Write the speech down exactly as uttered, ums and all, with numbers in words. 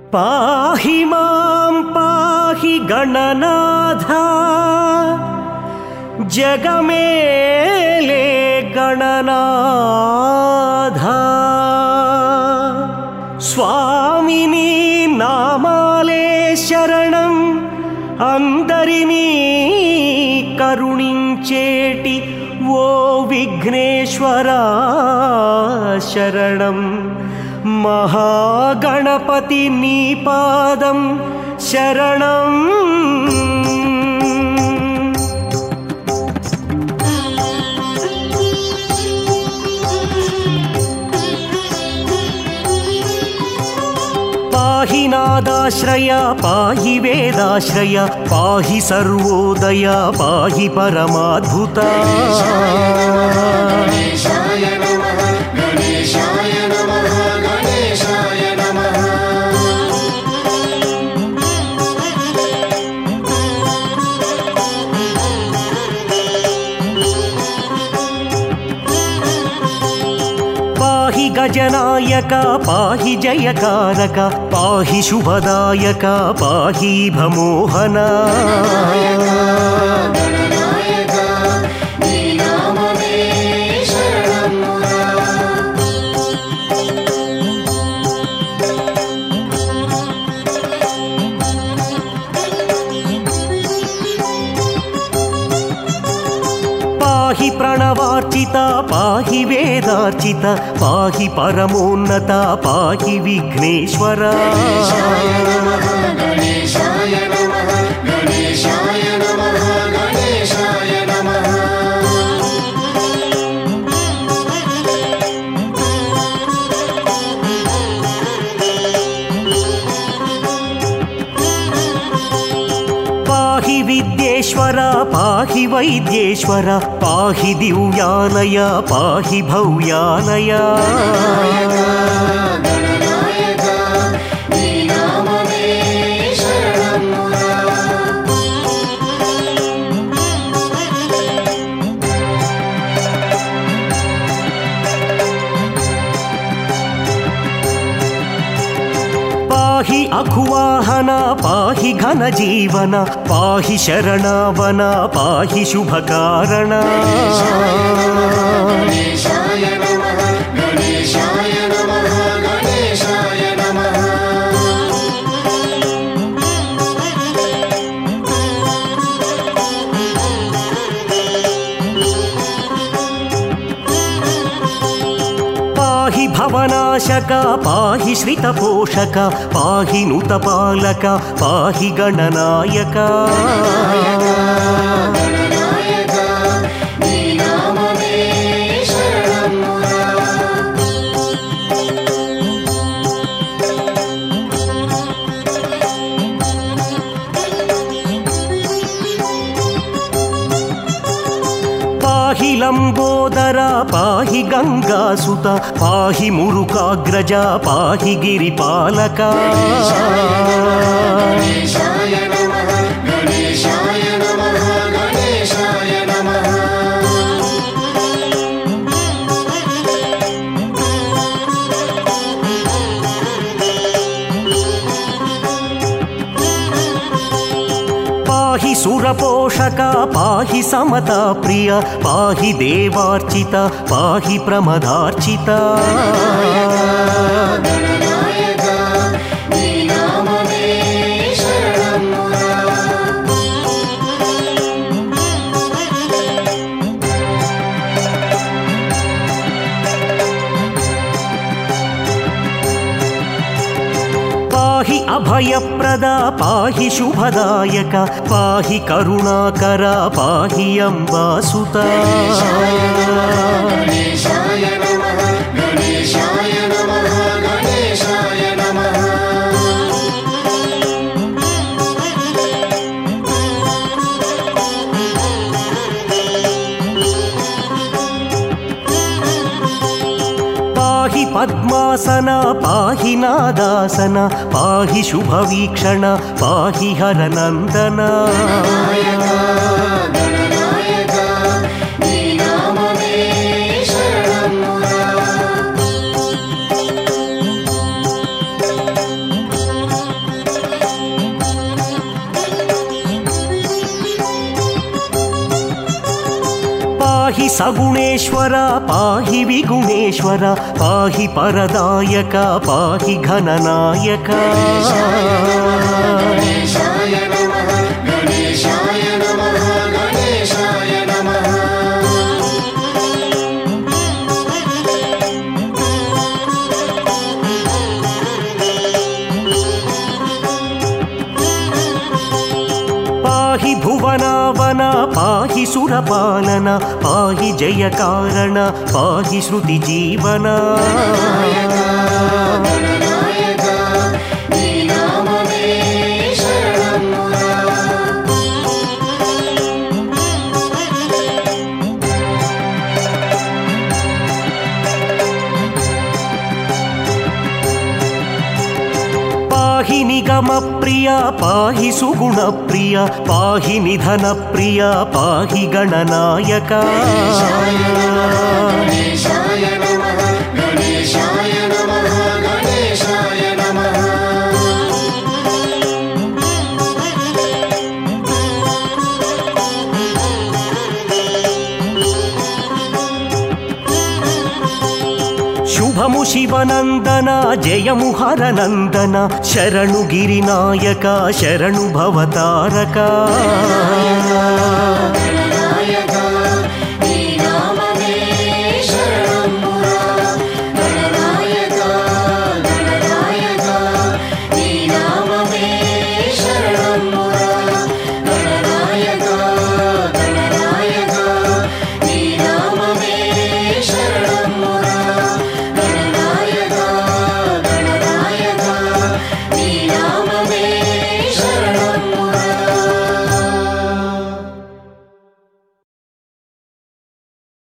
पाहि मां पाहि गणनाथा जगमेले गणनाथा स्वामिनी नामाले शरणं अंदरिनी करुणिंचेटि ओ विघ्नेश्वरा शरणं महागणपति नी पादं शरणं पाहि नादाश्रय पाहि वेदाश्रय पाहि सर्वोदय पाहि परमाद्भुता पाहि गजनायक पाहि जयकारक पाहि शुभदायक पाहि भमोहना पाहि प्रणवार्चिता पाहि वेदार्चिता पाहि परमोन्नता पाहि विघ्नेश्वरा पाहि विद्येश्वर पाहि वैद्येश्वर पाहि दिव्यालय पाहि भव्यालय पाहि अखुवाहन पाहि घनजीवन पाहि शरणावन पाहि शुभकारण पाहि भवनाशक पाहि श्रितपोषक पाहि नुतपालक पाहि गणनायक पाहि लंबोदर पाहि गंगासुत पाहि मुरुकाग्रज पाहि गिरिपालक पाहि सुरपोषक पाहि समता प्रिय पाहि देवार्चित पाहि प्रमदार्चित पाहि अभयप्रद पाहि शुभदायक पाहि करुणाकर पाहि अम्बासुता पाहि पद्मासन पाहि नादासन पाहि शुभवीक्षण पाहि हरनन्दन పాహి సగుణేశ్వర పాహి విగుణేశ్వర పాహి పరదాయక పాహి ఘననాయక పాహి భువనావన పాహి సురపాలన పాహి జయకారణ పాహి శృతి జీవన పాహి నిగమ ప్రియ పాహి సుగుణ ప్రియ పాహి నిధన ప్రియ పాహి గణనాయక శుభము శివనందన జయము హరనందన శరణు గిరినాయక శరణు భవతారక